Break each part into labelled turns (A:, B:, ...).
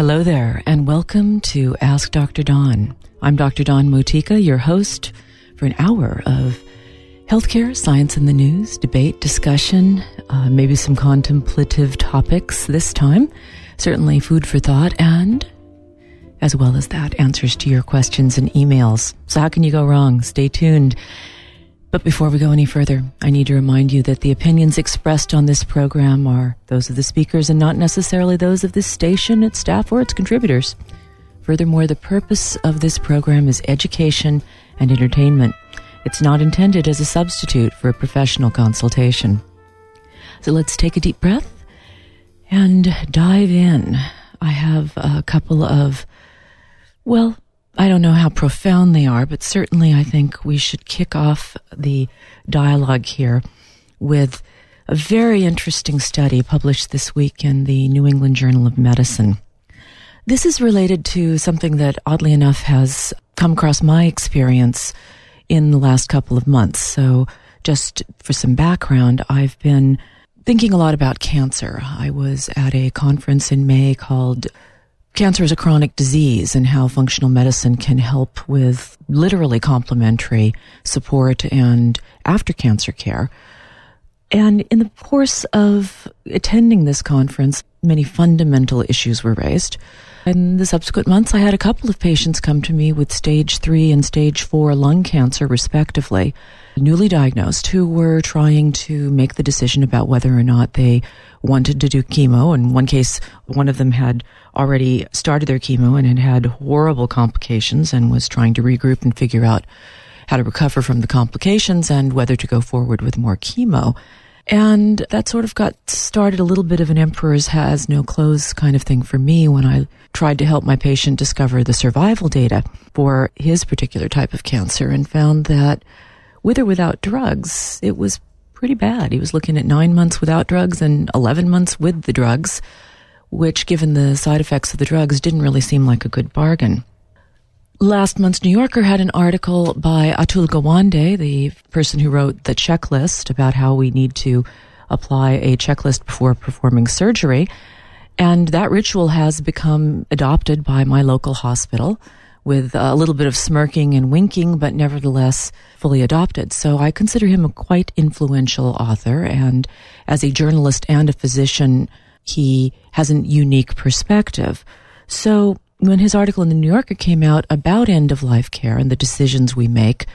A: Hello there, and welcome to Ask Dr. Dawn. I'm Dr. Dawn Motika, your host for an hour of healthcare, science in the news, debate, discussion, maybe some contemplative topics this time, certainly food for thought, and as well as that, answers to your questions and emails. So how can you go wrong? Stay tuned. But before we go any further, I need to remind you that the opinions expressed on this program are those of the speakers and not necessarily those of this station, its staff, or its contributors. Furthermore, the purpose of this program is education and entertainment. It's not intended as a substitute for a professional consultation. So let's take a deep breath and dive in. I have a couple of, well, I don't know how profound they are, but certainly I think we should kick off the dialogue here with a very interesting study published this week in the New England Journal of Medicine. This is related to something that, oddly enough, has come across my experience in the last couple of months. So just for some background, I've been thinking a lot about cancer. I was at a conference in May called Cancer is a Chronic Disease, and how functional medicine can help with literally complementary support and after cancer care. And in the course of attending this conference, many fundamental issues were raised. In the subsequent months, I had a couple of patients come to me with stage 3 and stage 4 lung cancer, respectively, newly diagnosed, who were trying to make the decision about whether or not they wanted to do chemo. In one case, one of them had already started their chemo and had horrible complications and was trying to regroup and figure out how to recover from the complications and whether to go forward with more chemo. And that sort of got started a little bit of an emperor's has no clothes kind of thing for me when I tried to help my patient discover the survival data for his particular type of cancer, and found that with or without drugs, it was pretty bad. He was looking at 9 months without drugs and 11 months with the drugs, which, given the side effects of the drugs, didn't really seem like a good bargain. Last month's New Yorker had an article by Atul Gawande, the person who wrote the checklist about how we need to apply a checklist before performing surgery. And that ritual has become adopted by my local hospital with a little bit of smirking and winking, but nevertheless fully adopted. So I consider him a quite influential author, and as a journalist and a physician, he has a unique perspective. So when his article in the New Yorker came out about end-of-life care and the decisions we make,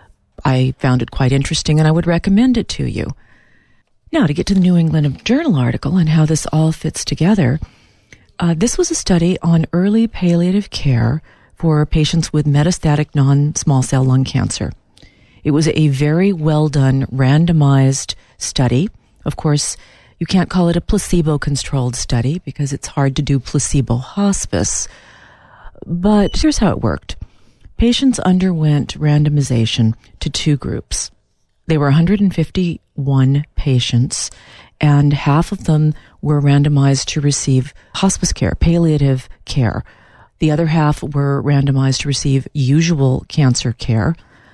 A: I found it quite interesting, and I would recommend it to you. Now, to get to the New England Journal article and how this all fits together, this was a study on early palliative care for patients with metastatic non-small cell lung cancer. It was a very well-done, randomized study. Of course, you can't call it a placebo-controlled study because it's hard to do placebo hospice. But here's how it worked. Patients underwent randomization to 2 groups. They were 151 patients, and half of them were randomized to receive hospice care, palliative care. The other half were randomized to receive usual cancer care.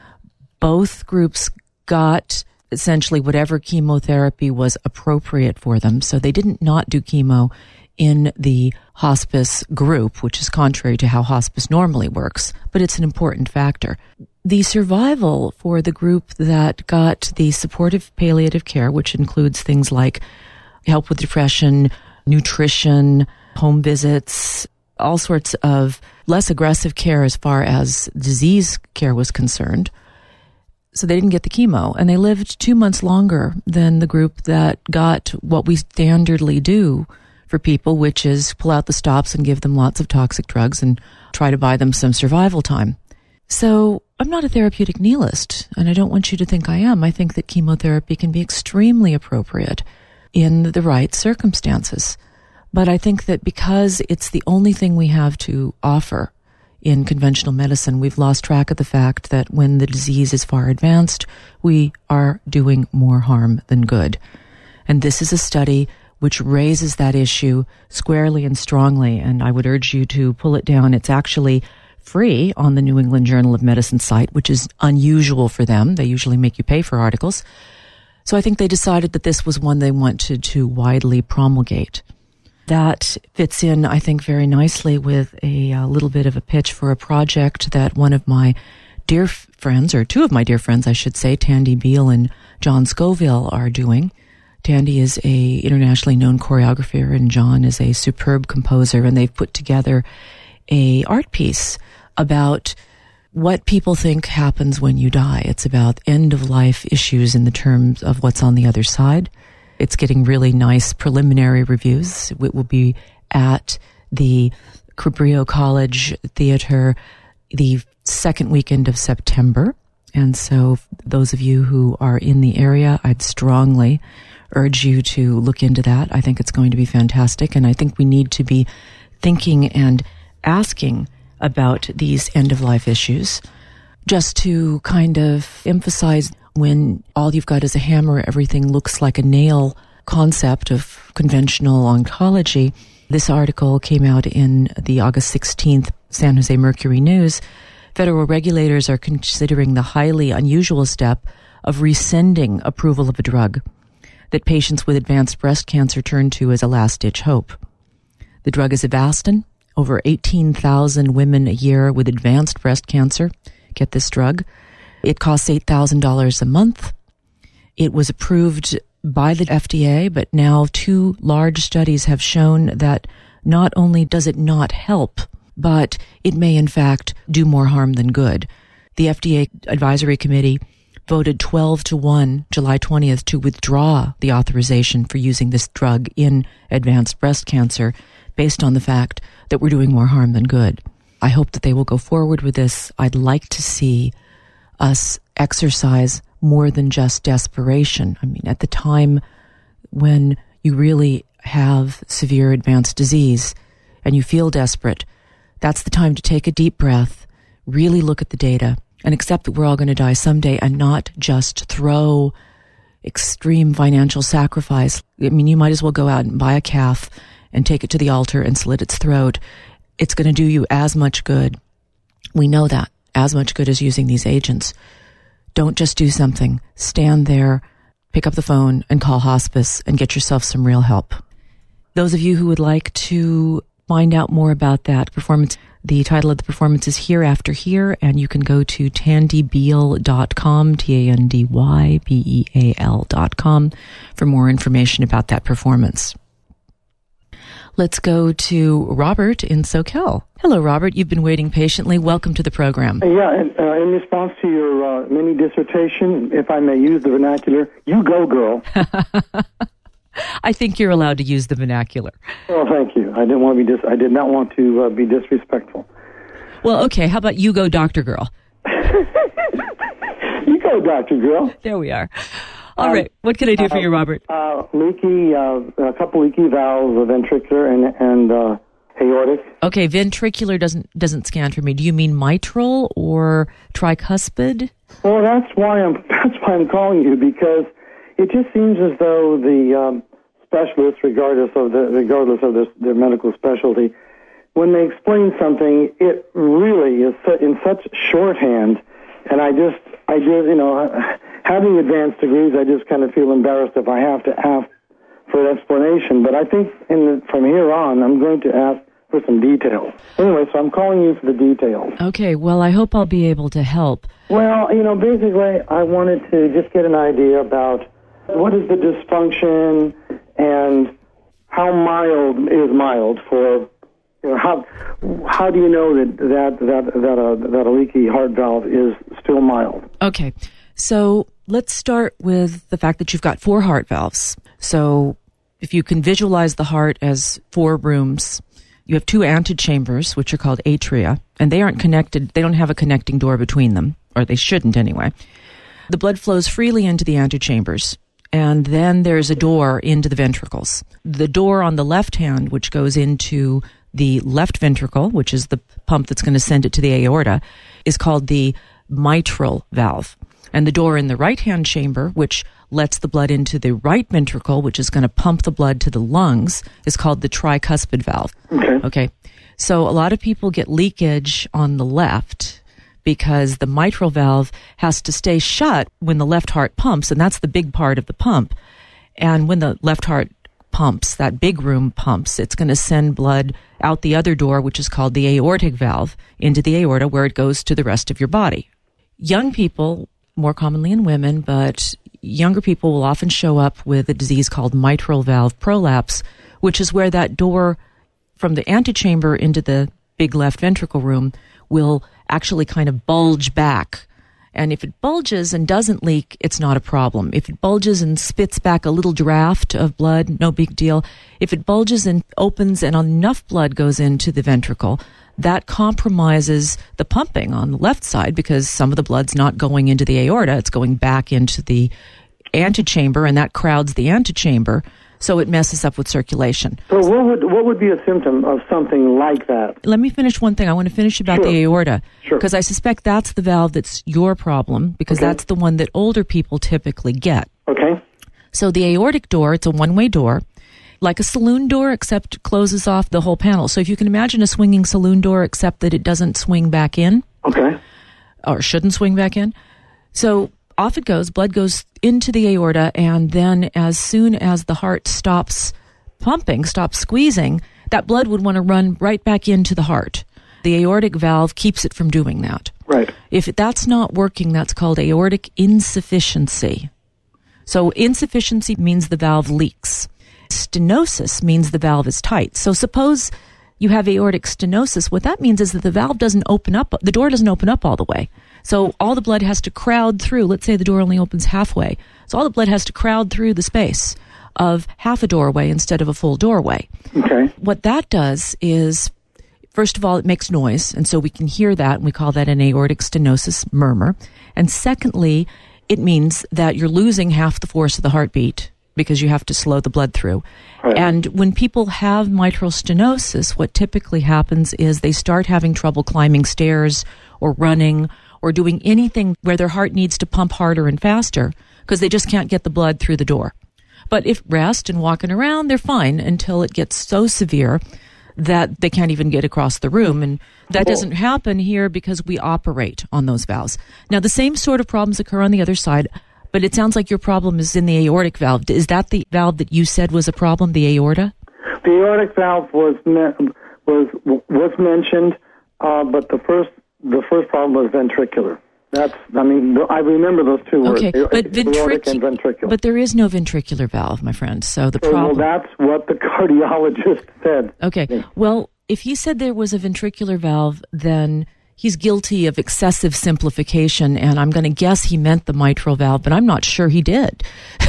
A: Both groups got essentially whatever chemotherapy was appropriate for them, so they didn't not do chemo in the hospice group, which is contrary to how hospice normally works, but it's an important factor. The survival for the group that got the supportive palliative care, which includes things like help with depression, nutrition, home visits, all sorts of less aggressive care as far as disease care was concerned. So they didn't get the chemo, and they lived 2 months longer than the group that got what we standardly do for people, which is pull out the stops and give them lots of toxic drugs and try to buy them some survival time. So I'm not a therapeutic nihilist, and I don't want you to think I am. I think that chemotherapy can be extremely appropriate in the right circumstances. But I think that because it's the only thing we have to offer in conventional medicine, we've lost track of the fact that when the disease is far advanced, we are doing more harm than good. And this is a study which raises that issue squarely and strongly, and I would urge you to pull it down. It's actually free on the New England Journal of Medicine site, which is unusual for them. They usually make you pay for articles. So I think they decided that this was one they wanted to widely promulgate. That fits in, I think, very nicely with a little bit of a pitch for a project that one of my dear friends, or two of my dear friends, I should say, Tandy Beal and John Scoville, are doing. Tandy is a internationally known choreographer, and John is a superb composer, and they've put together a art piece about what people think happens when you die. It's about end-of-life issues in the terms of what's on the other side. It's getting really nice preliminary reviews. It will be at the Cabrillo College Theater the second weekend of September. And so those of you who are in the area, I'd strongly urge you to look into that. I think it's going to be fantastic. And I think we need to be thinking and asking about these end-of-life issues, just to kind of emphasize when all you've got is a hammer, everything looks like a nail concept of conventional oncology. This article came out in the August 16th San Jose Mercury News. Federal regulators are considering the highly unusual step of rescinding approval of a drug that patients with advanced breast cancer turn to as a last-ditch hope. The drug is Avastin. Over 18,000 women a year with advanced breast cancer get this drug. It costs $8,000 a month. It was approved by the FDA, but now 2 large studies have shown that not only does it not help, but it may in fact do more harm than good. The FDA Advisory Committee voted 12-1 July 20th to withdraw the authorization for using this drug in advanced breast cancer based on the fact that we're doing more harm than good. I hope that they will go forward with this. I'd like to see us exercise more than just desperation. I mean, at the time when you really have severe advanced disease and you feel desperate, that's the time to take a deep breath, really look at the data, and accept that we're all going to die someday, and not just throw extreme financial sacrifice. I mean, you might as well go out and buy a calf and take it to the altar and slit its throat. It's going to do you as much good. We know that. As much good as using these agents. Don't just do something. Stand there, pick up the phone, and call hospice and get yourself some real help. Those of you who would like to find out more about that performance, the title of the performance is Here After Here, and you can go to tandybeal.com, TANDYBEAL.com, for more information about that performance. Let's go to Robert in SoCal. Hello, Robert. You've been waiting patiently. Welcome to the program.
B: Yeah, in response to your mini dissertation, if I may use the vernacular, you go, girl.
A: I think you're allowed to use the vernacular.
B: Oh, thank you. I did not want to be disrespectful.
A: Well, okay. How about you go, Dr. Girl?
B: You go, Dr. Girl.
A: There we are. All right. What can I do for you, Robert?
B: Leaky, a couple leaky valves, ventricular and aortic.
A: Okay, ventricular doesn't scan for me. Do you mean mitral or tricuspid?
B: Well, that's why I'm calling you, because it just seems as though the specialists, regardless of their medical specialty, when they explain something, it really is in such shorthand, and I just having advanced degrees, I just kind of feel embarrassed if I have to ask for an explanation. But I think from here on, I'm going to ask for some details. Anyway, so I'm calling you for the details.
A: Okay, well, I hope I'll be able to help.
B: Well, basically, I wanted to just get an idea about what is the dysfunction and how mild is mild for, how do you know that a leaky heart valve is still mild?
A: Okay, so let's start with the fact that you've got 4 heart valves. So if you can visualize the heart as 4 rooms, you have 2 antechambers, which are called atria, and they aren't connected. They don't have a connecting door between them, or they shouldn't anyway. The blood flows freely into the antechambers, and then there's a door into the ventricles. The door on the left hand, which goes into the left ventricle, which is the pump that's going to send it to the aorta, is called the mitral valve. And the door in the right-hand chamber, which lets the blood into the right ventricle, which is going to pump the blood to the lungs, is called the tricuspid valve. Okay. So a lot of people get leakage on the left because the mitral valve has to stay shut when the left heart pumps, and that's the big part of the pump. And when the left heart pumps, that big room pumps. It's going to send blood out the other door, which is called the aortic valve, into the aorta where it goes to the rest of your body. Young people, more commonly in women, but younger people will often show up with a disease called mitral valve prolapse, which is where that door from the antechamber into the big left ventricle room will actually kind of bulge back. And if it bulges and doesn't leak, it's not a problem. If it bulges and spits back a little draft of blood, no big deal. If it bulges and opens and enough blood goes into the ventricle, that compromises the pumping on the left side because some of the blood's not going into the aorta, it's going back into the antechamber, and that crowds the antechamber, so it messes up with circulation.
B: So what would be a symptom of something like that?
A: Let me finish one thing. I want to finish about the aorta, because I suspect that's the valve that's your problem, because that's the one that older people typically get.
B: Okay.
A: So the aortic door, it's a one-way door, like a saloon door, except it closes off the whole panel. So if you can imagine a swinging saloon door, except that it doesn't swing back in.
B: Okay.
A: Or shouldn't swing back in. So off it goes, blood goes into the aorta, and then as soon as the heart stops pumping, stops squeezing, that blood would want to run right back into the heart. The aortic valve keeps it from doing that.
B: Right.
A: If that's not working, that's called aortic insufficiency. So insufficiency means the valve leaks. Stenosis means the valve is tight. So suppose you have aortic stenosis. What that means is that the valve doesn't open up, the door doesn't open up all the way. So all the blood has to crowd through. Let's say the door only opens halfway. So all the blood has to crowd through the space of half a doorway instead of a full doorway.
B: Okay.
A: What that does is, first of all, it makes noise, and so we can hear that, and we call that an aortic stenosis murmur. And secondly, it means that you're losing half the force of the heartbeat because you have to slow the blood through. Right. And when people have mitral stenosis, what typically happens is they start having trouble climbing stairs or running or doing anything where their heart needs to pump harder and faster because they just can't get the blood through the door. But if rest and walking around, they're fine until it gets so severe that they can't even get across the room. And that doesn't happen here because we operate on those valves. Now, the same sort of problems occur on the other side, but it sounds like your problem is in the aortic valve. Is that the valve that you said was a problem, the aorta?
B: The aortic valve was mentioned, but the first problem was ventricular. I remember those two words.
A: Okay, but
B: aortic and ventricular.
A: But there is no ventricular valve, my friend. So the problem.
B: Well, that's what the cardiologist said.
A: Okay.
B: Yeah.
A: Well, if he said there was a ventricular valve, then he's guilty of excessive simplification, and I'm going to guess he meant the mitral valve, but I'm not sure he did.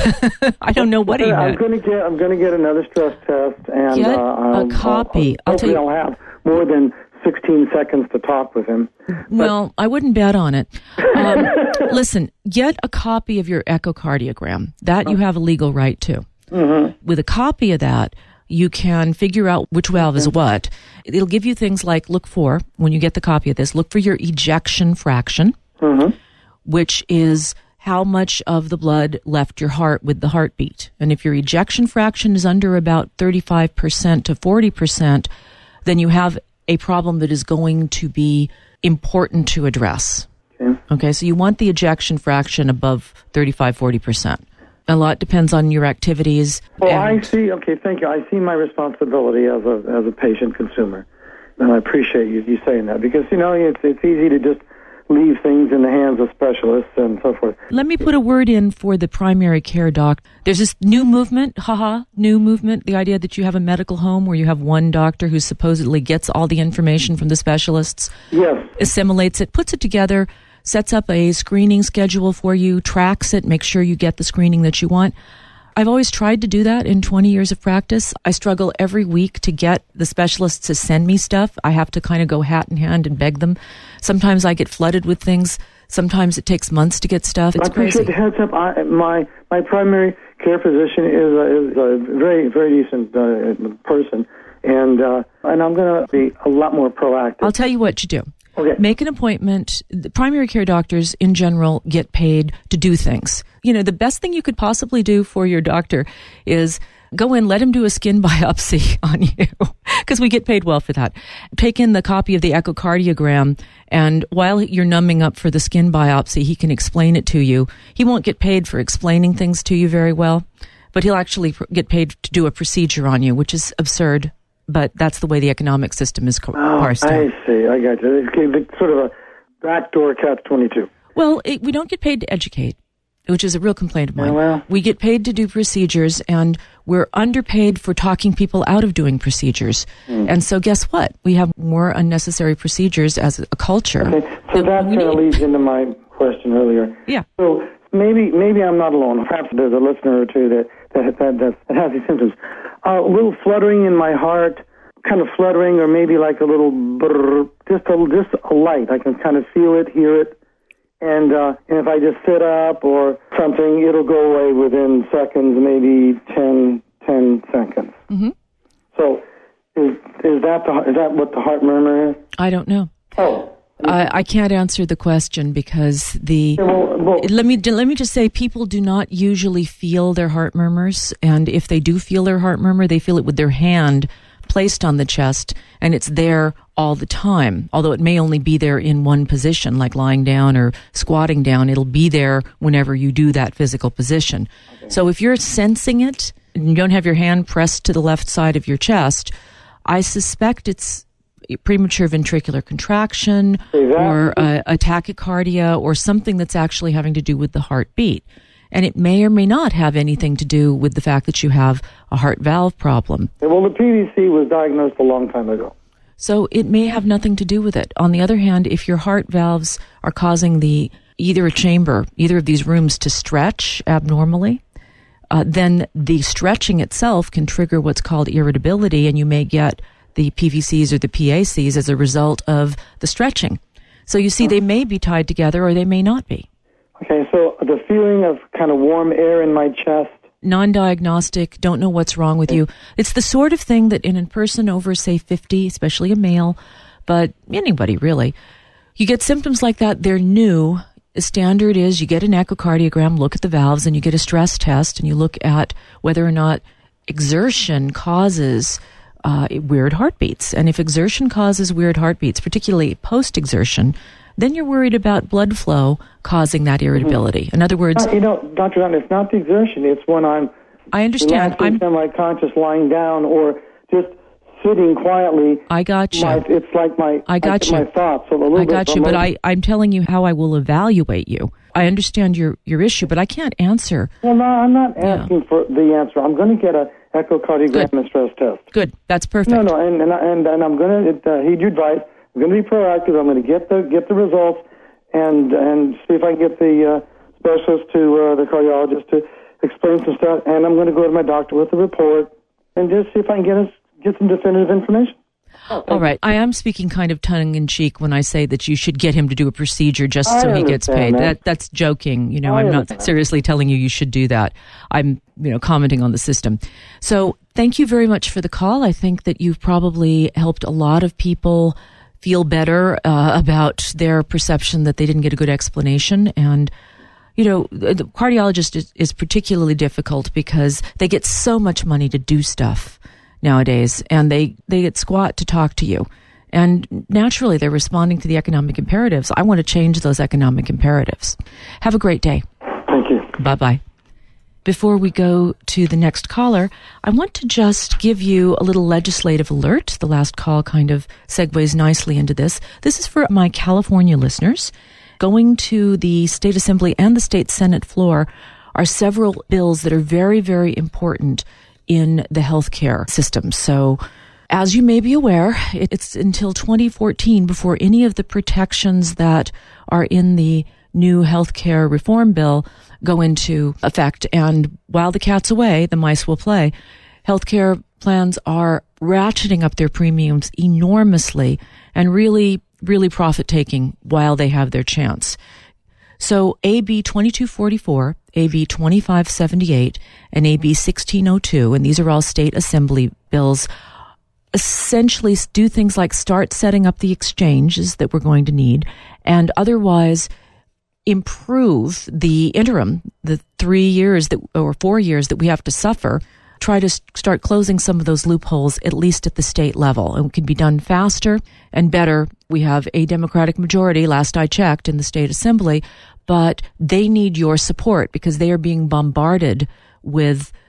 A: I don't know what he meant.
B: I'm going to get another stress test, and
A: get a copy.
B: I'll have more than 16 seconds to talk with him.
A: Well, I wouldn't bet on it. Listen, get a copy of your echocardiogram. That you have a legal right to. Mm-hmm. With a copy of that, you can figure out which valve is what. It'll give you things like, when you get the copy of this, look for your ejection fraction, which is how much of the blood left your heart with the heartbeat. And if your ejection fraction is under about 35% to 40%, then you have a problem that is going to be important to address. Okay, so you want the ejection fraction above 35-40%. A lot depends on your activities.
B: Well, I see. Okay, thank you. I see my responsibility as a patient consumer, and I appreciate you saying that because it's easy to just leave things in the hands of specialists and so forth.
A: Let me put a word in for the primary care doc. There's this new movement, new movement, the idea that you have a medical home where you have one doctor who supposedly gets all the information from the specialists, assimilates it, puts it together, sets up a screening schedule for you, tracks it, makes sure you get the screening that you want. I've always tried to do that in 20 years of practice. I struggle every week to get the specialists to send me stuff. I have to kind of go hat in hand and beg them. Sometimes I get flooded with things. Sometimes it takes months to get stuff. It's crazy.
B: I appreciate the heads up. My primary care physician is a very, very decent person, and I'm going to be a lot more proactive.
A: I'll tell you what to do.
B: Okay.
A: Make an appointment. The primary care doctors in general get paid to do things. The best thing you could possibly do for your doctor is go in, let him do a skin biopsy on you, because we get paid well for that. Take in the copy of the echocardiogram, and while you're numbing up for the skin biopsy, he can explain it to you. He won't get paid for explaining things to you very well, but he'll actually get paid to do a procedure on you, which is absurd, but that's the way the economic system is parsed out.
B: I see. I got you. It's sort of a backdoor catch-22.
A: Well, we don't get paid to educate, which is a real complaint of mine.
B: Well.
A: We get paid to do procedures, and we're underpaid for talking people out of doing procedures. And so guess what? We have more unnecessary procedures as a culture.
B: Okay. So that kind of leads into my question earlier.
A: Yeah.
B: So maybe I'm not alone. Perhaps there's a listener or two that has these symptoms. A little fluttering in my heart, kind of fluttering, or maybe like a little brrr, just a light. I can kind of feel it, hear it. And if I just sit up or something, it'll go away within seconds, maybe 10 seconds.
A: Mm-hmm.
B: So is that what the heart murmur is?
A: I don't know.
B: Oh.
A: I can't answer the question because let me just say people do not usually feel their heart murmurs, and if they do feel their heart murmur, they feel it with their hand placed on the chest, and it's there all the time. Although it may only be there in one position, like lying down or squatting down, it'll be there whenever you do that physical position. Okay. So if you're sensing it and you don't have your hand pressed to the left side of your chest, I suspect it's premature ventricular contraction or a tachycardia or something that's actually having to do with the heartbeat. And it may or may not have anything to do with the fact that you have a heart valve problem.
B: Well, the PVC was diagnosed a long time ago.
A: So it may have nothing to do with it. On the other hand, if your heart valves are causing either of these rooms to stretch abnormally, then the stretching itself can trigger what's called irritability, and you may get the PVCs or the PACs as a result of the stretching. So you see, they may be tied together or they may not be.
B: Okay, so the feeling of kind of warm air in my chest.
A: Non-diagnostic, don't know what's wrong with you. It's the sort of thing that in a person over, say, 50, especially a male, but anybody really, you get symptoms like that, they're new. The standard is you get an echocardiogram, look at the valves, and you get a stress test, and you look at whether or not exertion causes weird heartbeats. And if exertion causes weird heartbeats, particularly post-exertion, then you're worried about blood flow causing that irritability. In other words...
B: Dr. Dunn, it's not the exertion. It's when
A: I understand.
B: I'm semi-conscious lying down or just sitting quietly.
A: I got you.
B: It's like my thoughts.
A: I got you, but I'm telling you how I will evaluate you. I understand your issue, but I can't answer.
B: Well, no, I'm not asking for the answer. I'm going to get an echocardiogram and stress test.
A: Good. That's perfect.
B: No, and I'm going to heed your advice. I'm going to be proactive. I'm going to get the results and see if I can get the specialist the cardiologist to explain some stuff. And I'm going to go to my doctor with the report and just see if I can get some definitive information.
A: All right. I am speaking kind of tongue-in-cheek when I say that you should get him to do a procedure just so he gets paid. That's joking. I'm not seriously telling you should do that. I'm, commenting on the system. So thank you very much for the call. I think that you've probably helped a lot of people feel better about their perception that they didn't get a good explanation. And, the cardiologist is particularly difficult because they get so much money to do stuff nowadays, and they get squat to talk to you. And naturally, they're responding to the economic imperatives. I want to change those economic imperatives. Have a great day.
B: Thank you.
A: Bye-bye. Before we go to the next caller, I want to just give you a little legislative alert. The last call kind of segues nicely into this. This is for my California listeners. Going to the State Assembly and the State Senate floor are several bills that are very, very important in the healthcare system. So, as you may be aware, it's until 2014 before any of the protections that are in the new healthcare reform bill go into effect. And while the cat's away, the mice will play. Healthcare plans are ratcheting up their premiums enormously and really, really profit-taking while they have their chance. So AB 2244, AB 2578, and AB 1602, and these are all state assembly bills, essentially do things like start setting up the exchanges that we're going to need, and otherwise improve the interim, the 3 years or 4 years that we have to suffer, try to start closing some of those loopholes, at least at the state level. And it can be done faster and better. We have a Democratic majority, last I checked, in the state assembly, but they need your support because they are being bombarded with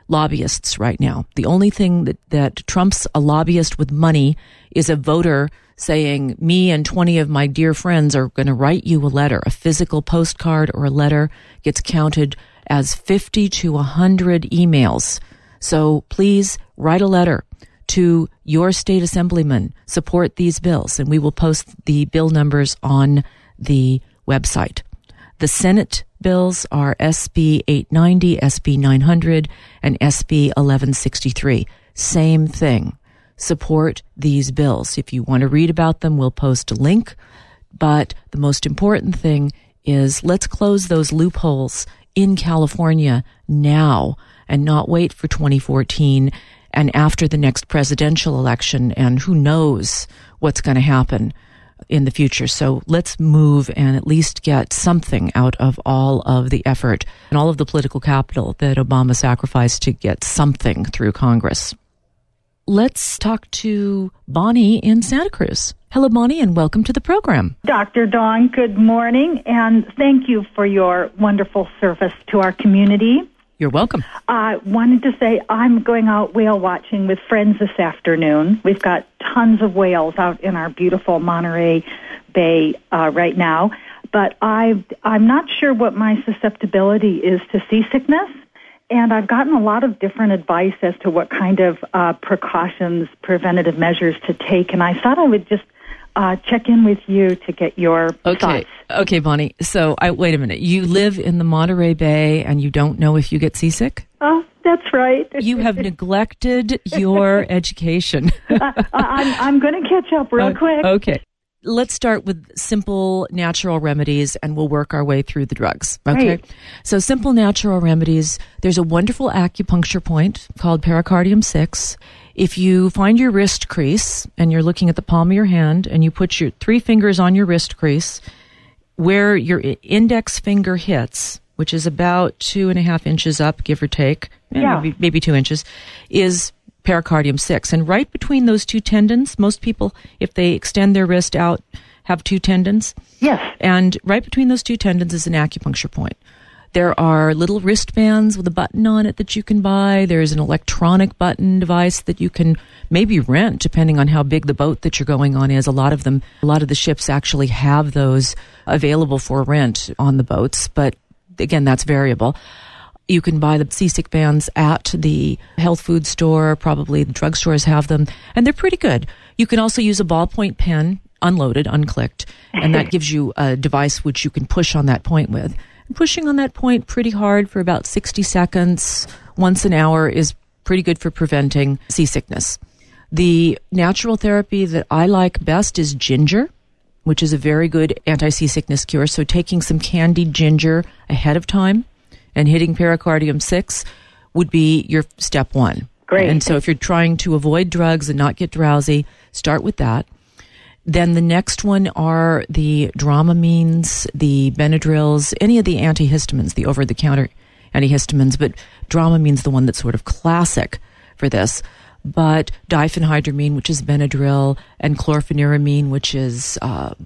A: lobbyists right now. The only thing that trumps a lobbyist with money is a voter saying, me and 20 of my dear friends are going to write you a letter. A physical postcard or a letter gets counted as 50 to 100 emails. So please write a letter to your state assemblyman. Support these bills, and we will post the bill numbers on the website. The Senate bills are SB 890, SB 900, and SB 1163. Same thing. Support these bills. If you want to read about them, we'll post a link. But the most important thing is let's close those loopholes in California now and not wait for 2014 and after the next presidential election, and who knows what's going to happen in the future. So let's move and at least get something out of all of the effort and all of the political capital that Obama sacrificed to get something through Congress. Let's talk to Bonnie in Santa Cruz. Hello, Bonnie, and welcome to the program.
C: Dr. Dawn, good morning, and thank you for your wonderful service to our community.
A: You're welcome.
C: I wanted to say I'm going out whale watching with friends this afternoon. We've got tons of whales out in our beautiful Monterey Bay right now, but I'm not sure what my susceptibility is to seasickness. And I've gotten a lot of different advice as to what kind of precautions, preventative measures to take. And I thought I would just check in with you to get your thoughts.
A: Okay, Bonnie. So wait a minute. You live in the Monterey Bay and you don't know if you get seasick?
C: Oh, that's right.
A: You have neglected your education.
C: I'm going to catch up real quick.
A: Okay. Let's start with simple natural remedies and we'll work our way through the drugs. Okay.
C: Right.
A: So simple natural remedies. There's a wonderful acupuncture point called pericardium 6. If you find your wrist crease and you're looking at the palm of your hand and you put your 3 fingers on your wrist crease where your index finger hits, which is about 2.5 inches up, give or take, maybe 2 inches, is pericardium 6. And right between those two tendons, most people, if they extend their wrist out, have 2 tendons.
C: Yes.
A: And right between those 2 tendons is an acupuncture point. There are little wristbands with a button on it that you can buy. There's an electronic button device that you can maybe rent, depending on how big the boat that you're going on is. A lot of the ships actually have those available for rent on the boats, but again, that's variable. You can buy the seasick bands at the health food store. Probably the drugstores have them, and they're pretty good. You can also use a ballpoint pen, unloaded, unclicked, and that gives you a device which you can push on that point with. And pushing on that point pretty hard for about 60 seconds once an hour is pretty good for preventing seasickness. The natural therapy that I like best is ginger, which is a very good anti-seasickness cure. So taking some candied ginger ahead of time and hitting pericardium 6 would be your step 1.
C: Great.
A: And so if you're trying to avoid drugs and not get drowsy, start with that. Then the next one are the Dramamines, the Benadryls, any of the antihistamines, the over-the-counter antihistamines, but Dramamine's the one that's sort of classic for this. But diphenhydramine, which is Benadryl, and chlorpheniramine, which is,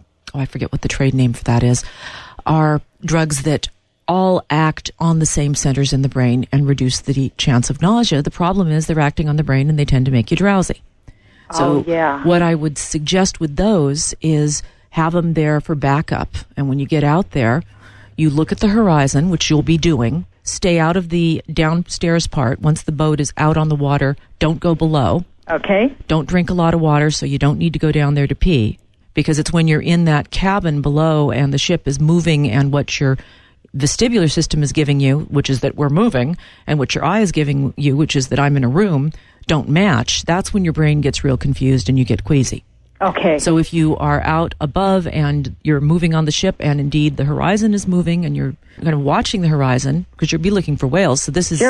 A: I forget what the trade name for that is, are drugs that all act on the same centers in the brain and reduce the chance of nausea. The problem is they're acting on the brain and they tend to make you drowsy. So what I would suggest with those is have them there for backup. And when you get out there, you look at the horizon, which you'll be doing. Stay out of the downstairs part. Once the boat is out on the water, don't go below.
C: Okay.
A: Don't drink a lot of water, so you don't need to go down there to pee. Because it's when you're in that cabin below and the ship is moving and what your vestibular system is giving you, which is that we're moving, and what your eye is giving you, which is that I'm in a room, don't match. That's when your brain gets real confused and you get queasy.
C: Okay.
A: So if you are out above and you're moving on the ship and indeed the horizon is moving and you're kind of watching the horizon because you'll be looking for whales, so this is,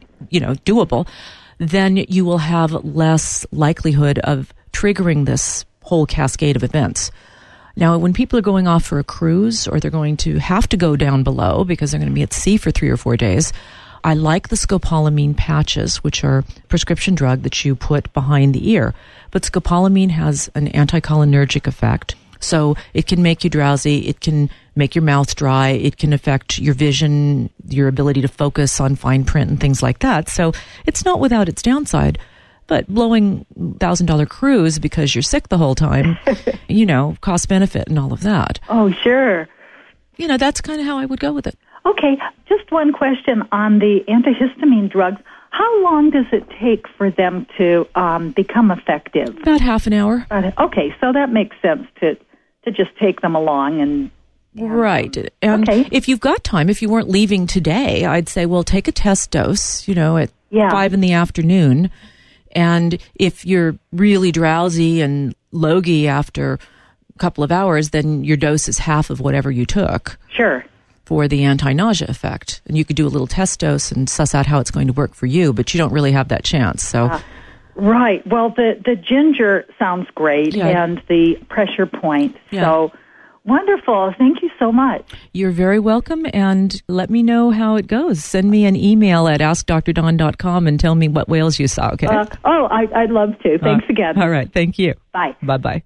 A: doable, then you will have less likelihood of triggering this whole cascade of events. Now, when people are going off for a cruise or they're going to have to go down below because they're going to be at sea for 3 or 4 days, I like the scopolamine patches, which are a prescription drug that you put behind the ear. But scopolamine has an anticholinergic effect. So it can make you drowsy. It can make your mouth dry. It can affect your vision, your ability to focus on fine print and things like that. So it's not without its downside. But blowing $1,000 cruise because you're sick the whole time, cost benefit and all of that.
C: Oh, sure.
A: That's kind of how I would go with it.
C: Okay, just one question on the antihistamine drugs. How long does it take for them to become effective?
A: About half an hour.
C: Okay, so that makes sense to just take them along and...
A: Right. And if you've got time, if you weren't leaving today, I'd say, well, take a test dose, at 5 in the afternoon. And if you're really drowsy and logy after a couple of hours, then your dose is half of whatever you took.
C: Sure.
A: For the anti-nausea effect. And you could do a little test dose and suss out how it's going to work for you, but you don't really have that chance. So,
C: right. Well, the ginger sounds great, and the pressure point. Yeah. So, wonderful. Thank you so much.
A: You're very welcome, and let me know how it goes. Send me an email at askdrdawn.com and tell me what whales you saw, okay?
C: I'd love to. Thanks again.
A: All right. Thank you.
C: Bye.
A: Bye-bye.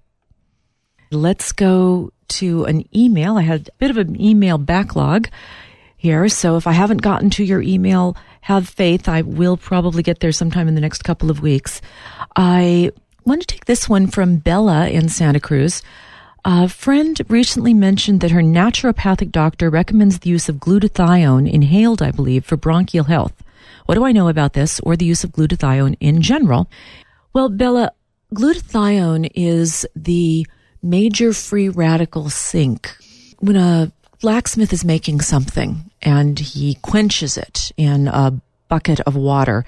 A: Let's go to an email. I had a bit of an email backlog here, so if I haven't gotten to your email, have faith. I will probably get there sometime in the next couple of weeks. I want to take this one from Bella in Santa Cruz. A friend recently mentioned that her naturopathic doctor recommends the use of glutathione, inhaled, I believe, for bronchial health. What do I know about this or the use of glutathione in general? Well, Bella, glutathione is the major free radical sink. When a blacksmith is making something and he quenches it in a bucket of water,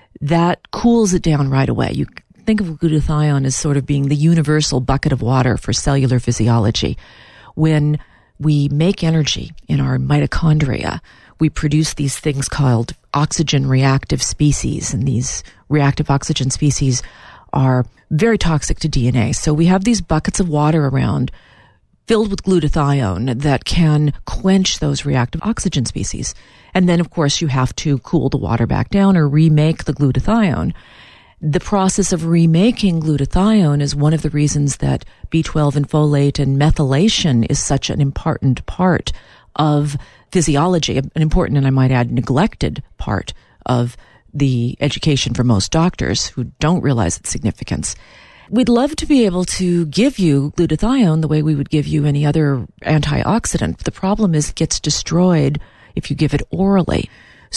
A: that cools it down right away. You think of glutathione as sort of being the universal bucket of water for cellular physiology. When we make energy in our mitochondria, we produce these things called oxygen reactive species, and these reactive oxygen species are very toxic to DNA. So we have these buckets of water around filled with glutathione that can quench those reactive oxygen species. And then, of course, you have to cool the water back down or remake the glutathione. The process of remaking glutathione is one of the reasons that B12 and folate and methylation is such an important part of physiology, an important, and I might add, neglected part of the education for most doctors who don't realize its significance. We'd love to be able to give you glutathione the way we would give you any other antioxidant. The problem is it gets destroyed if you give it orally.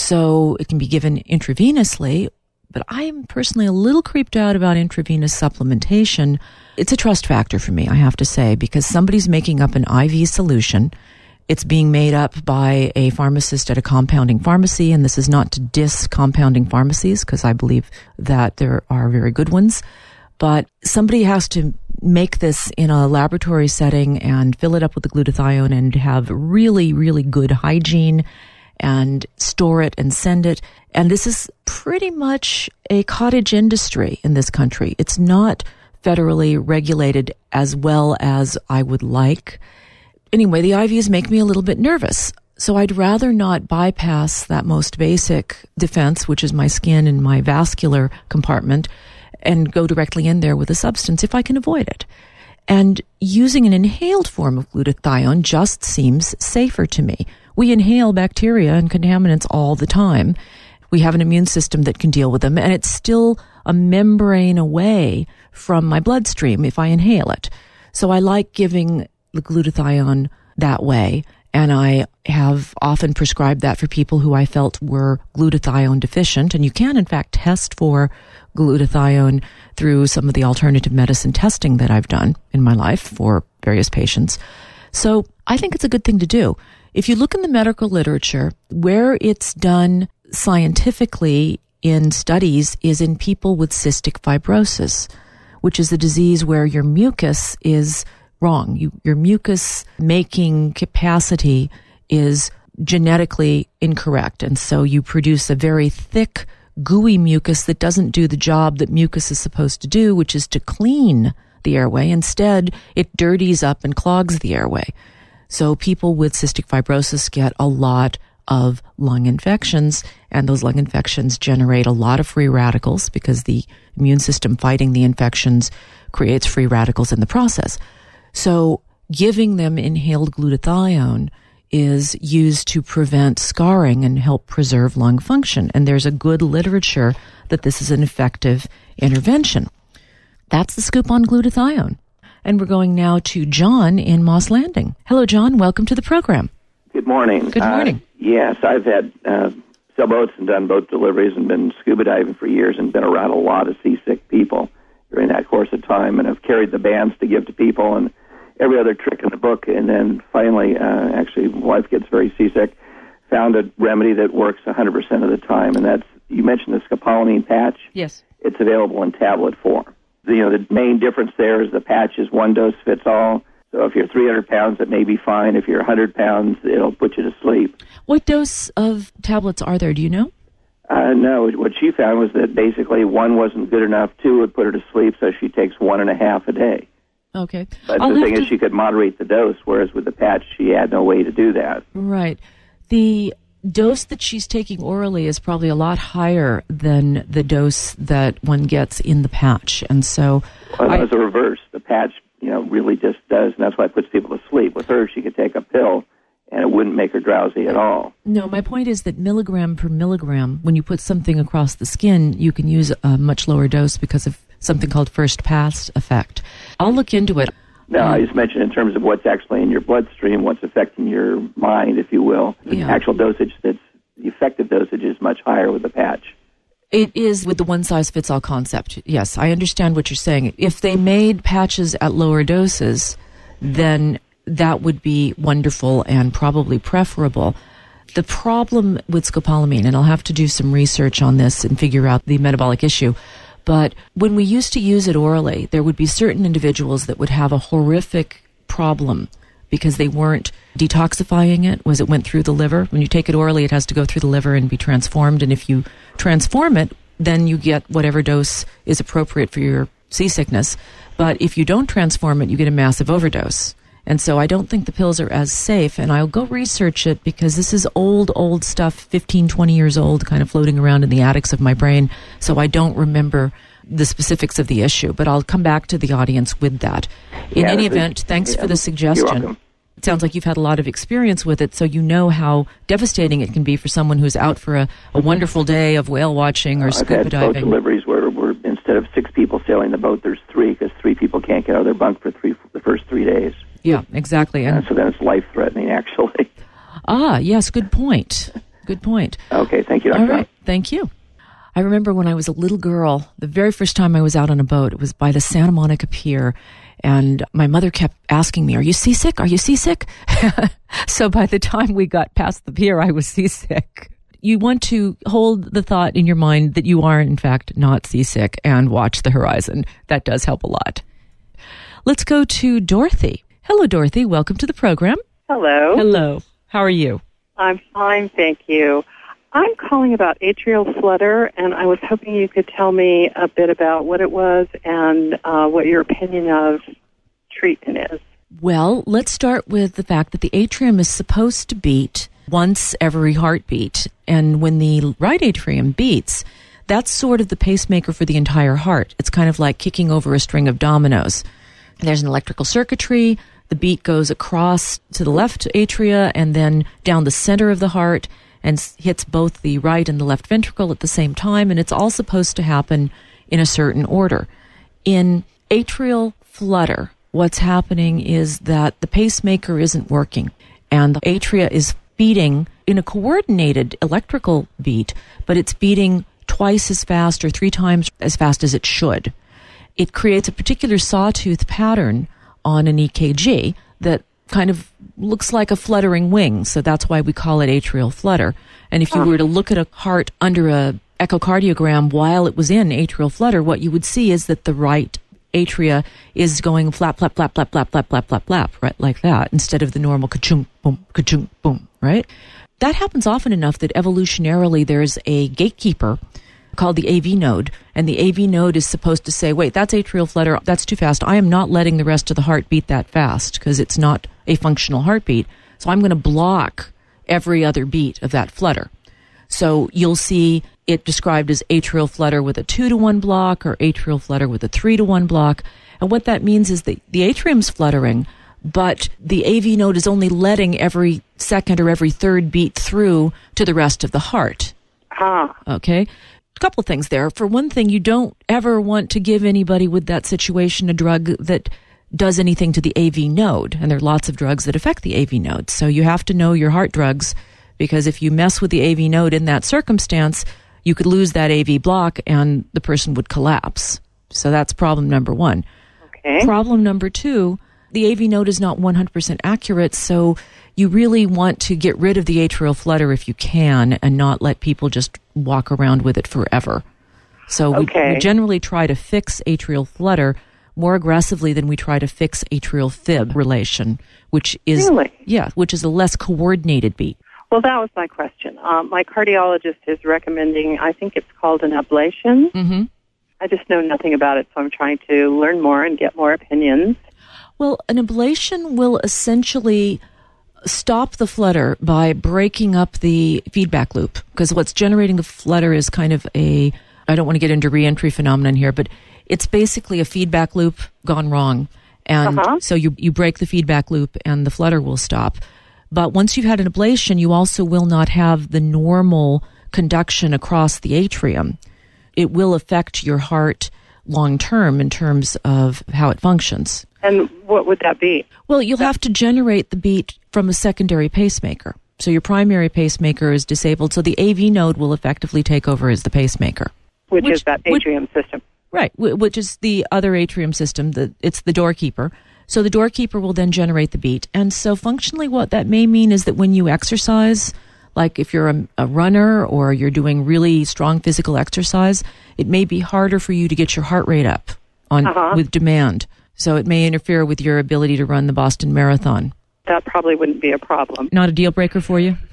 A: So it can be given intravenously, but I am personally a little creeped out about intravenous supplementation. It's a trust factor for me, I have to say, because somebody's making up an IV solution. It's being made up by a pharmacist at a compounding pharmacy, and this is not to diss compounding pharmacies, because I believe that there are very good ones. But somebody has to make this in a laboratory setting and fill it up with the glutathione and have really, really good hygiene and store it and send it. And this is pretty much a cottage industry in this country. It's not federally regulated as well as I would like. Anyway, the IVs make me a little bit nervous. So I'd rather not bypass that most basic defense, which is my skin and my vascular compartment, and go directly in there with a substance if I can avoid it. And using an inhaled form of glutathione just seems safer to me. We inhale bacteria and contaminants all the time. We have an immune system that can deal with them, and it's still a membrane away from my bloodstream if I inhale it. So I like giving the glutathione that way, and I have often prescribed that for people who I felt were glutathione deficient. And you can, in fact, test for glutathione through some of the alternative medicine testing that I've done in my life for various patients. So I think it's a good thing to do. If you look in the medical literature, where it's done scientifically in studies is in people with cystic fibrosis, which is a disease where your mucus is wrong. Your mucus making capacity is genetically incorrect. And so you produce a very thick, gooey mucus that doesn't do the job that mucus is supposed to do, which is to clean the airway. Instead, it dirties up and clogs the airway. So people with cystic fibrosis get a lot of lung infections, and those lung infections generate a lot of free radicals because the immune system fighting the infections creates free radicals in the process. So giving them inhaled glutathione is used to prevent scarring and help preserve lung function. And there's a good literature that this is an effective intervention. That's the scoop on glutathione. And we're going now to John in Moss Landing. Hello, John. Welcome to the program.
D: Good morning.
A: Good morning.
D: Yes, I've had sailboats and done boat deliveries and been scuba diving for years and been around a lot of seasick people during that course of time, and have carried the bands to give to people and every other trick in the book. And then finally, actually, my wife gets very seasick, found a remedy that works 100% of the time, and that's, you mentioned the scopolamine patch.
A: Yes.
D: It's available in tablet form. The main difference there is the patch is one dose fits all. So if you're 300 pounds, it may be fine. If you're 100 pounds, it'll put you to sleep.
A: What dose of tablets are there? Do you know?
D: No. What she found was that basically one wasn't good enough, two would put her to sleep, so she takes 1.5 a day.
A: Okay.
D: But the thing is, she could moderate the dose, whereas with the patch, she had no way to do that.
A: Right. The dose that she's taking orally is probably a lot higher than the dose that one gets in the patch. And so...
D: Well, it's the reverse. The patch, really just does, and that's why it puts people to sleep. With her, she could take a pill, and it wouldn't make her drowsy at all.
A: No, my point is that milligram per milligram, when you put something across the skin, you can use a much lower dose because of something called first pass effect. I'll look into it.
D: No, I just mentioned in terms of what's actually in your bloodstream, what's affecting your mind, if you will. The actual dosage, the effective dosage is much higher with the patch.
A: It is with the one-size-fits-all concept. Yes, I understand what you're saying. If they made patches at lower doses, then that would be wonderful and probably preferable. The problem with scopolamine, and I'll have to do some research on this and figure out the metabolic issue, but when we used to use it orally, there would be certain individuals that would have a horrific problem because they weren't detoxifying it, it went through the liver. When you take it orally, it has to go through the liver and be transformed. And if you transform it, then you get whatever dose is appropriate for your seasickness. But if you don't transform it, you get a massive overdose. And so I don't think the pills are as safe, and I'll go research it because this is old stuff, 15, 20 years old, kind of floating around in the attics of my brain, so I don't remember the specifics of the issue, but I'll come back to the audience with that. In any event, thanks for the suggestion.
D: You're welcome.
A: It sounds like you've had a lot of experience with it, so you know how devastating it can be for someone who's out for a wonderful day of whale watching or scuba diving.
D: I've had boat deliveries where instead of 6 people sailing the boat, there's 3 because 3 people can't get out of their bunk for the first 3 days.
A: Yeah, exactly. And
D: so then it's life-threatening, actually.
A: Ah, yes, good point. Good point.
D: Okay, thank you, Dr.
A: All right, thank you. I remember when I was a little girl, the very first time I was out on a boat, it was by the Santa Monica Pier, and my mother kept asking me, "Are you seasick? Are you seasick?" So by the time we got past the pier, I was seasick. You want to hold the thought in your mind that you are, in fact, not seasick and watch the horizon. That does help a lot. Let's go to Dorothy. Hello, Dorothy. Welcome to the program.
E: Hello.
A: Hello. How are you?
E: I'm fine, thank you. I'm calling about atrial flutter, and I was hoping you could tell me a bit about what it was and what your opinion of treatment is.
A: Well, let's start with the fact that the atrium is supposed to beat once every heartbeat. And when the right atrium beats, that's sort of the pacemaker for the entire heart. It's kind of like kicking over a string of dominoes. There's an electrical circuitry. The beat goes across to the left atria and then down the center of the heart and hits both the right and the left ventricle at the same time. And it's all supposed to happen in a certain order. In atrial flutter, what's happening is that the pacemaker isn't working and the atria is beating in a coordinated electrical beat, but it's beating twice as fast or 3 times as fast as it should. It creates a particular sawtooth pattern on an EKG that kind of looks like a fluttering wing, so that's why we call it atrial flutter. And if you were to look at a heart under a echocardiogram while it was in atrial flutter, what you would see is that the right atria is going flap, flap, flap, flap, flap, flap, flap, flap, flap, right, like that, instead of the normal ka-chung, boom, right? That happens often enough that evolutionarily there's a gatekeeper called the AV node, and the AV node is supposed to say, wait, that's atrial flutter, that's too fast. I am not letting the rest of the heart beat that fast because it's not a functional heartbeat. So I'm going to block every other beat of that flutter. So you'll see it described as atrial flutter with a 2-to-1 block or atrial flutter with a 3-to-1 block. And what that means is that the atrium's fluttering, but the AV node is only letting every second or every third beat through to the rest of the heart. Okay? A couple things there. For one thing, you don't ever want to give anybody with that situation a drug that does anything to the AV node. And there are lots of drugs that affect the AV node. So you have to know your heart drugs, because if you mess with the AV node in that circumstance, you could lose that AV block and the person would collapse. So that's problem number one.
E: Okay.
A: Problem number two, the AV node is not 100% accurate, so you really want to get rid of the atrial flutter if you can and not let people just walk around with it forever. So we generally try to fix atrial flutter more aggressively than we try to fix atrial fib relation, which is which is a less coordinated beat.
E: Well, that was my question. My cardiologist is recommending, I think it's called an ablation.
A: Mm-hmm.
E: I just know nothing about it, so I'm trying to learn more and get more opinions.
A: Well, an ablation will essentially stop the flutter by breaking up the feedback loop, because what's generating the flutter is kind of I don't want to get into reentry phenomenon here, but it's basically a feedback loop gone wrong. And so you break the feedback loop and the flutter will stop. But once you've had an ablation, you also will not have the normal conduction across the atrium. It will affect your heart long term in terms of how it functions.
E: And what would that be?
A: Well, you'll have to generate the beat from a secondary pacemaker. So your primary pacemaker is disabled, so the AV node will effectively take over as the pacemaker.
E: Which is that atrium system.
A: Right, which is the other atrium system. It's the doorkeeper. So the doorkeeper will then generate the beat. And so functionally what that may mean is that when you exercise, like if you're a runner or you're doing really strong physical exercise, it may be harder for you to get your heart rate up with demand. So it may interfere with your ability to run the Boston Marathon.
E: That probably wouldn't be a problem.
A: Not a deal breaker for you?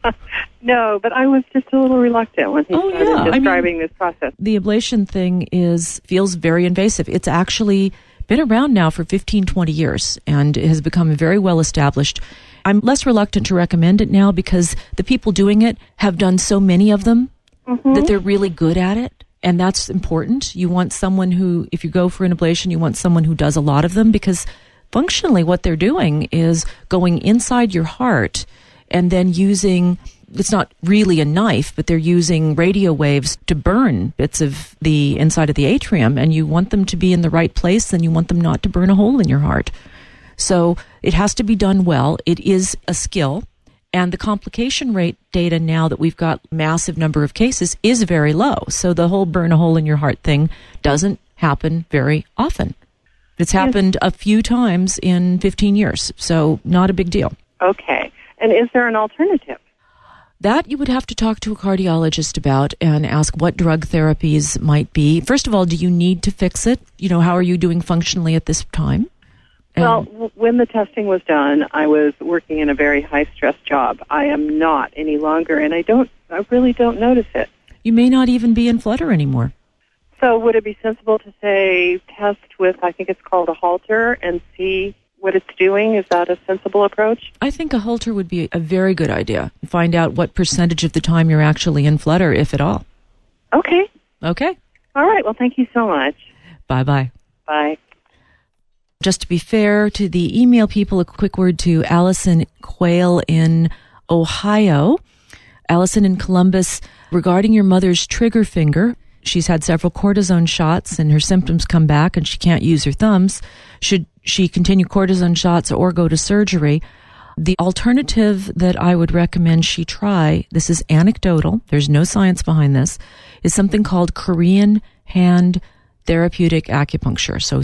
E: No, but I was just a little reluctant when he started describing this process.
A: The ablation thing feels very invasive. It's actually been around now for 15, 20 years, and it has become very well established. I'm less reluctant to recommend it now because the people doing it have done so many of them that they're really good at it, and that's important. You want someone who, if you go for an ablation, you want someone who does a lot of them, because functionally what they're doing is going inside your heart and then using, it's not really a knife, but they're using radio waves to burn bits of the inside of the atrium, and you want them to be in the right place, and you want them not to burn a hole in your heart. So it has to be done well. It is a skill, and the complication rate data now that we've got massive number of cases is very low. So the whole burn a hole in your heart thing doesn't happen very often. It's happened a few times in 15 years, so not a big deal.
E: Okay. And is there an alternative?
A: That you would have to talk to a cardiologist about and ask what drug therapies might be. First of all, do you need to fix it? You know, how are you doing functionally at this time?
E: Well, when the testing was done, I was working in a very high-stress job. I am not any longer, and I really don't notice it.
A: You may not even be in flutter anymore.
E: So would it be sensible to say test with, I think it's called a Holter, and see what it's doing? Is that a sensible approach?
A: I think a Holter would be a very good idea. Find out what percentage of the time you're actually in flutter, if at all.
E: Okay.
A: Okay.
E: All right. Well, thank you so much.
A: Bye-bye.
E: Bye.
A: Just to be fair to the email people, a quick word to Allison Quayle in Ohio. Allison in Columbus, regarding your mother's trigger finger, she's had several cortisone shots and her symptoms come back and she can't use her thumbs. Should she continue cortisone shots or go to surgery? The alternative that I would recommend she try, this is anecdotal, there's no science behind this, is something called Korean hand therapeutic acupuncture. So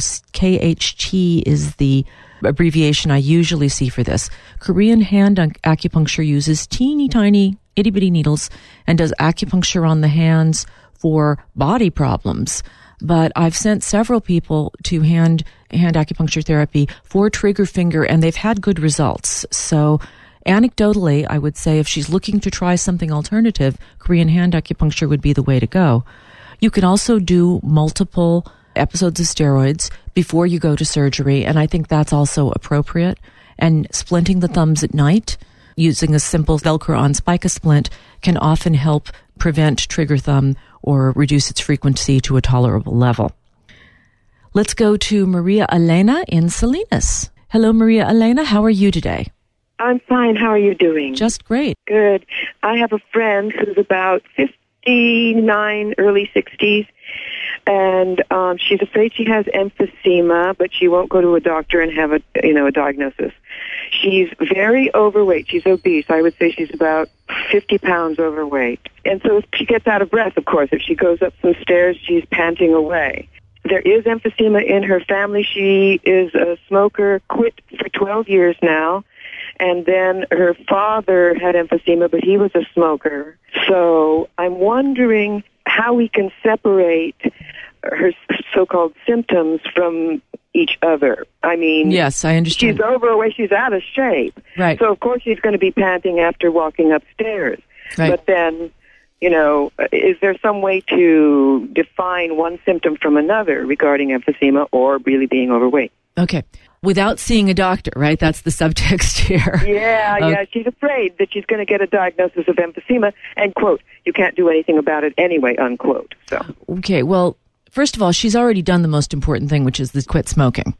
A: KHT is the abbreviation I usually see for this. Korean hand acupuncture uses teeny tiny itty bitty needles and does acupuncture on the hands for body problems. But I've sent several people to hand acupuncture therapy for trigger finger, and they've had good results. So anecdotally, I would say if she's looking to try something alternative, Korean hand acupuncture would be the way to go. You can also do multiple episodes of steroids before you go to surgery, and I think that's also appropriate. And splinting the thumbs at night using a simple Velcro on spica splint can often help prevent trigger thumb or reduce its frequency to a tolerable level. Let's go to Maria Elena in Salinas. Hello, Maria Elena. How are you today?
F: I'm fine. How are you doing?
A: Just great.
F: Good. I have a friend who's about 59, early 60s, and she's afraid she has emphysema, but she won't go to a doctor and have a diagnosis. She's very overweight. She's obese. I would say she's about 50 pounds overweight. And so she gets out of breath, of course. If she goes up some stairs, she's panting away. There is emphysema in her family. She is a smoker, quit for 12 years now. And then her father had emphysema, but he was a smoker. So I'm wondering how we can separate her so-called symptoms from each other. I mean,
A: yes, I understand.
F: She's overweight. She's out of shape.
A: Right.
F: So, of course, she's going to be panting after walking upstairs.
A: Right.
F: But then, is there some way to define one symptom from another regarding emphysema or really being overweight?
A: Okay. Without seeing a doctor, right? That's the subtext here.
F: Yeah. She's afraid that she's going to get a diagnosis of emphysema and, quote, you can't do anything about it anyway, unquote. So.
A: Okay, well, first of all, she's already done the most important thing, which is quit smoking.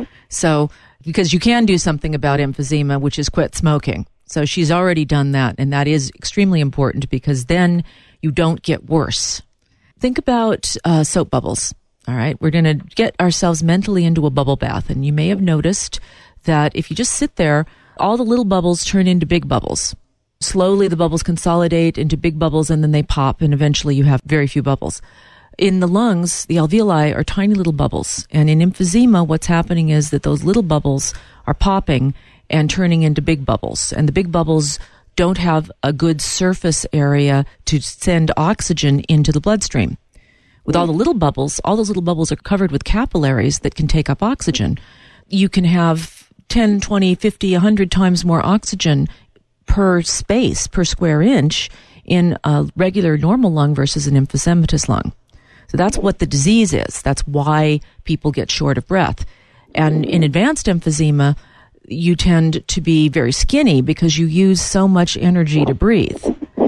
A: So, because you can do something about emphysema, which is quit smoking. So she's already done that, and that is extremely important because then you don't get worse. Think about soap bubbles. All right, we're going to get ourselves mentally into a bubble bath, and you may have noticed that if you just sit there, all the little bubbles turn into big bubbles. Slowly, the bubbles consolidate into big bubbles, and then they pop, and eventually you have very few bubbles. In the lungs, the alveoli are tiny little bubbles, and in emphysema, what's happening is that those little bubbles are popping and turning into big bubbles, and the big bubbles don't have a good surface area to send oxygen into the bloodstream. With all the little bubbles, all those little bubbles are covered with capillaries that can take up oxygen. You can have 10, 20, 50, 100 times more oxygen per space, per square inch, in a regular normal lung versus an emphysematous lung. So that's what the disease is. That's why people get short of breath. And in advanced emphysema, you tend to be very skinny because you use so much energy to breathe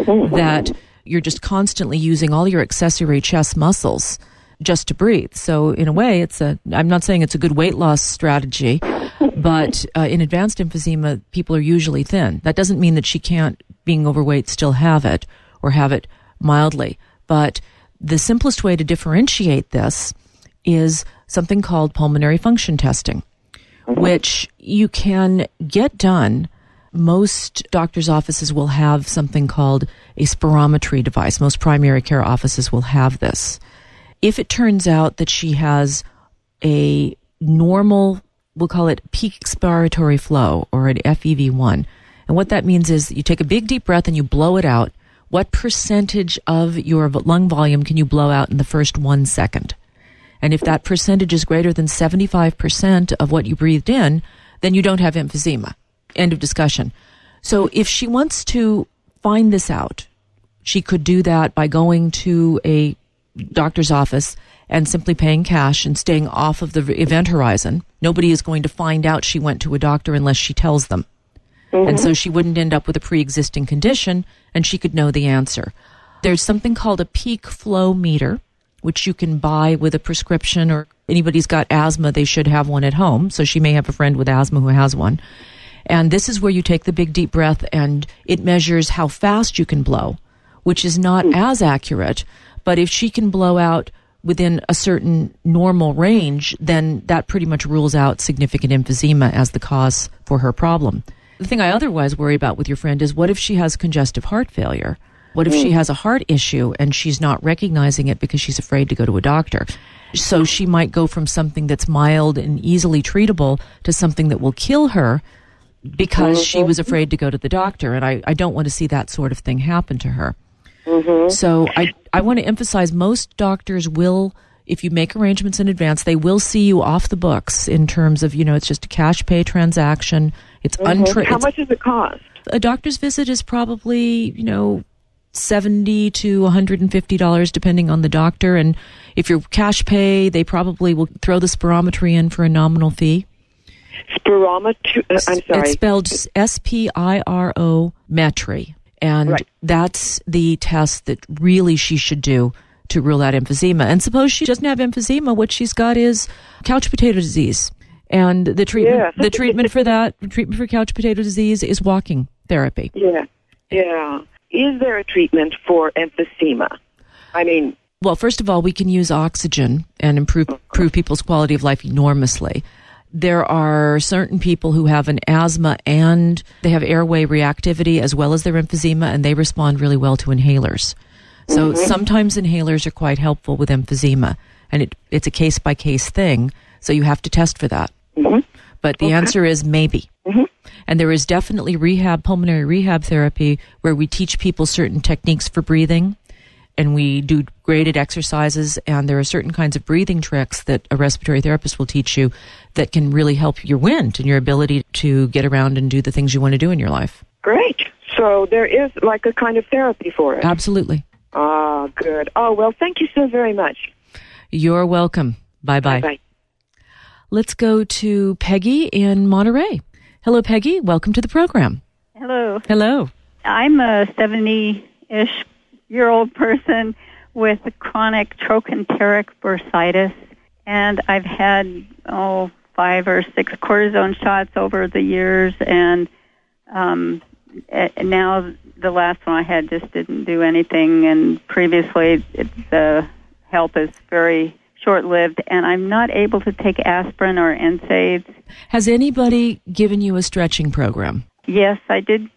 A: that you're just constantly using all your accessory chest muscles just to breathe. So in a way, I'm not saying it's a good weight loss strategy, but in advanced emphysema, people are usually thin. That doesn't mean that she can't, being overweight, still have it or have it mildly. But the simplest way to differentiate this is something called pulmonary function testing, which you can get done. Most doctors' offices will have something called a spirometry device. Most primary care offices will have this. If it turns out that she has a normal, we'll call it peak expiratory flow, or an FEV1, and what that means is you take a big deep breath and you blow it out. What percentage of your lung volume can you blow out in the first 1 second? And if that percentage is greater than 75% of what you breathed in, then you don't have emphysema. End of discussion. So if she wants to find this out, she could do that by going to a doctor's office and simply paying cash and staying off of the event horizon. Nobody is going to find out she went to a doctor unless she tells them. And so she wouldn't end up with a pre-existing condition, and she could know the answer. There's something called a peak flow meter, which you can buy with a prescription, or anybody's got asthma, they should have one at home. So she may have a friend with asthma who has one. And this is where you take the big deep breath and it measures how fast you can blow, which is not as accurate. But if she can blow out within a certain normal range, then that pretty much rules out significant emphysema as the cause for her problem. The thing I otherwise worry about with your friend is, what if she has congestive heart failure? What if she has a heart issue and she's not recognizing it because she's afraid to go to a doctor? So she might go from something that's mild and easily treatable to something that will kill her because she was afraid to go to the doctor. And I don't want to see that sort of thing happen to her. So I want to emphasize, most doctors will, if you make arrangements in advance, they will see you off the books in terms of, it's just a cash pay transaction. It's
F: How much does it cost?
A: A doctor's visit is probably, $70 to $150 depending on the doctor. And if you're cash pay, they probably will throw the spirometry in for a nominal fee.
F: Spirometry? I'm sorry.
A: It's spelled S-P-I-R-O metry. And that's the test that really she should do to rule out emphysema. And suppose she doesn't have emphysema, what she's got is couch potato disease. And the treatment for couch potato disease is walking therapy.
F: Yeah. Is there a treatment for emphysema? I mean,
A: well, first of all, we can use oxygen and improve people's quality of life enormously. There are certain people who have an asthma and they have airway reactivity as well as their emphysema, and they respond really well to inhalers. So sometimes inhalers are quite helpful with emphysema, and it's a case-by-case thing, so you have to test for that. But the answer is maybe. And there is definitely pulmonary rehab therapy, where we teach people certain techniques for breathing, and we do graded exercises, and there are certain kinds of breathing tricks that a respiratory therapist will teach you that can really help your wind and your ability to get around and do the things you want to do in your life.
F: Great. So there is like a kind of therapy for it.
A: Absolutely.
F: Ah, good. Oh, well, thank you so very much.
A: You're welcome. Bye-bye.
F: Bye-bye.
A: Let's go to Peggy in Monterey. Hello, Peggy. Welcome to the program.
G: Hello.
A: Hello.
G: I'm a 70-ish-year-old person with chronic trochanteric bursitis, and I've had 5 or 6 cortisone shots over the years, and now the last one I had just didn't do anything, and previously the help is very short-lived, and I'm not able to take aspirin or NSAIDs.
A: Has anybody given you a stretching program?
G: Yes, I did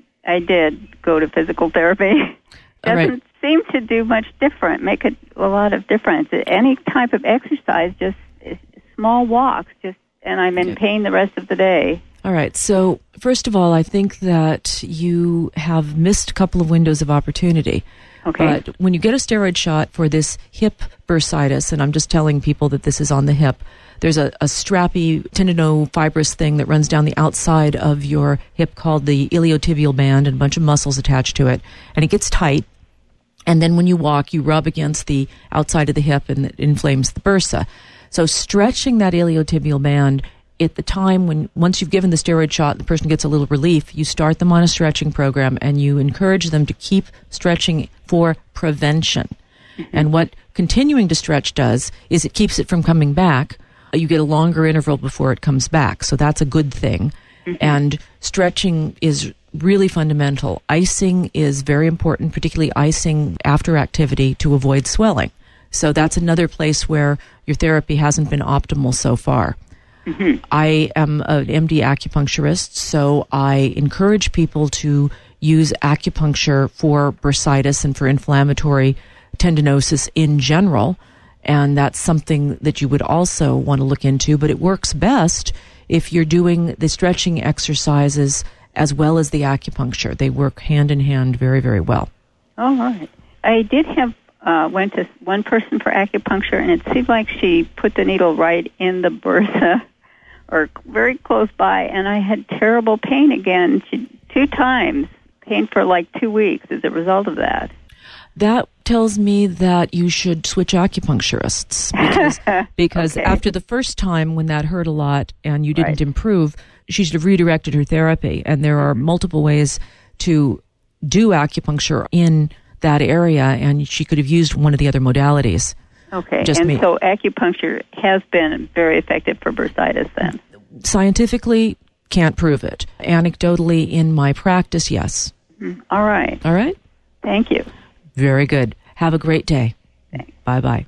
G: go to physical therapy. Doesn't seem to do much different, make a lot of difference. Any type of exercise, just small walks, and I'm in pain the rest of the day.
A: All right. So, first of all, I think that you have missed a couple of windows of opportunity.
G: Okay.
A: But when you get a steroid shot for this hip bursitis, and I'm just telling people that this is on the hip, there's a strappy tendinofibrous thing that runs down the outside of your hip called the iliotibial band, and a bunch of muscles attached to it, and it gets tight. And then when you walk, you rub against the outside of the hip, and it inflames the bursa. So stretching that iliotibial band at the time once you've given the steroid shot, the person gets a little relief, you start them on a stretching program, and you encourage them to keep stretching for prevention. And what continuing to stretch does is it keeps it from coming back. You get a longer interval before it comes back, so that's a good thing. And stretching is really fundamental. Icing is very important, particularly icing after activity to avoid swelling. So that's another place where your therapy hasn't been optimal so far. I am an MD acupuncturist, so I encourage people to use acupuncture for bursitis and for inflammatory tendinosis in general, and that's something that you would also want to look into, but it works best if you're doing the stretching exercises as well as the acupuncture. They work hand in hand very, very well.
G: All right. I did went to one person for acupuncture, and it seemed like she put the needle right in the bursa, or very close by, and I had terrible pain again 2 times, pain for like 2 weeks as a result of that.
A: That tells me that you should switch acupuncturists, because
G: okay.
A: After the first time when that hurt a lot and you didn't improve, she should have redirected her therapy. And there are multiple ways to do acupuncture in that area, and she could have used one of the other modalities.
G: Okay, so acupuncture has been very effective for bursitis then?
A: Scientifically, can't prove it. Anecdotally, in my practice, yes.
G: All right.
A: All right?
G: Thank you.
A: Very good. Have a great day.
G: Thanks.
A: Bye-bye.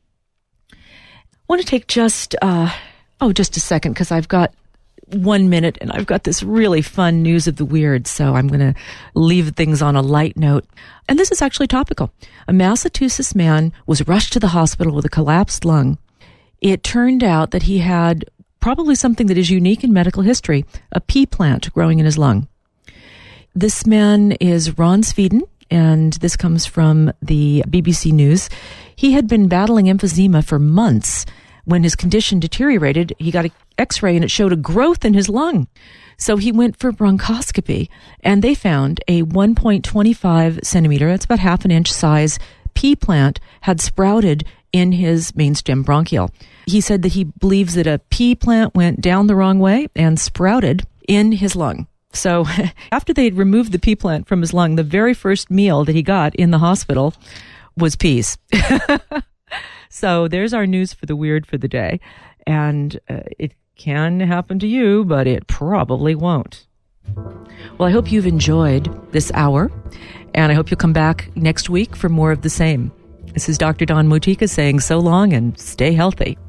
A: I want to take just a second, because I've got 1 minute, and I've got this really fun news of the weird, so I'm going to leave things on a light note. And this is actually topical. A Massachusetts man was rushed to the hospital with a collapsed lung. It turned out that he had probably something that is unique in medical history, a pea plant growing in his lung. This man is Ron Sweden, and this comes from the BBC News. He had been battling emphysema for months. When his condition deteriorated, he got an X-ray and it showed a growth in his lung. So he went for bronchoscopy, and they found a 1.25 centimeter, that's about half an inch size, pea plant had sprouted in his mainstem bronchiole. He said that he believes that a pea plant went down the wrong way and sprouted in his lung. So after they'd removed the pea plant from his lung, the very first meal that he got in the hospital was peas. So there's our news for the weird for the day. And it can happen to you, but it probably won't. Well, I hope you've enjoyed this hour, and I hope you'll come back next week for more of the same. This is Dr. Dawn Mutika saying so long and stay healthy.